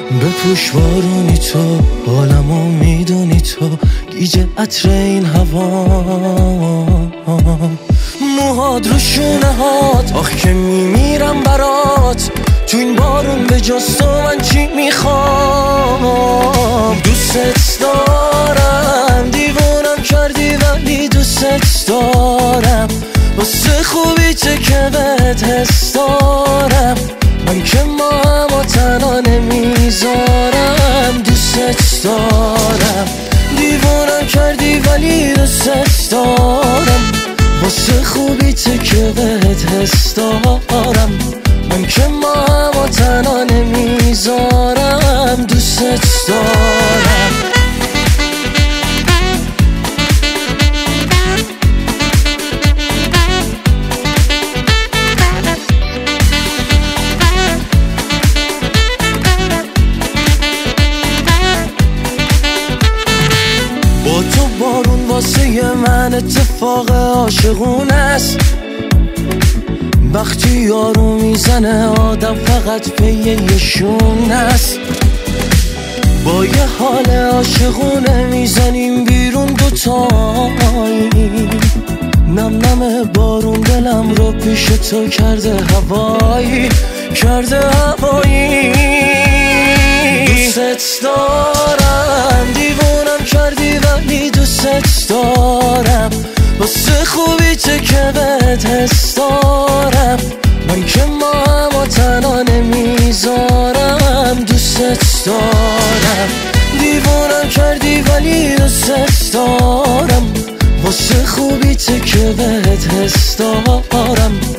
بپوش بارونی تو، حالمو میدونی تو، گیج عطر این هوا، موهات رو شونه هات، آخ که میمیرم برات، تو این بارون به جز تو من چی میخوام. دوست دارم، دیوونم کردی ولی دوست دارم، واسه خوبی چه که بهت حس دارم، من که ما هم تنها نمیذارم. دوست دارم، دیوونم کردی ولی دوست دارم، واسه خوبی چه که بهت حس دارم، من که ما هم تنها نمیذارم. دوست دارم. با تو بارون واسه من اتفاق عاشقونه است، وقتی یارو میزنه آدم فقط پی یه شونه است. با یه حال عاشقونه میزنیم بیرون دوتایی، نم نم بارون دلم رو پیش تو کرده هوایی، کرده هوایی. دوست دارم، دیوونم کردی ولی دوست دارم، واسه خوبی چه که بهت حس دارم، من که ما هم تنها نمیذارم. دوست دارم، دیوونم کردی ولی دوست دارم، واسه خوبی چه که بهت حس دارم،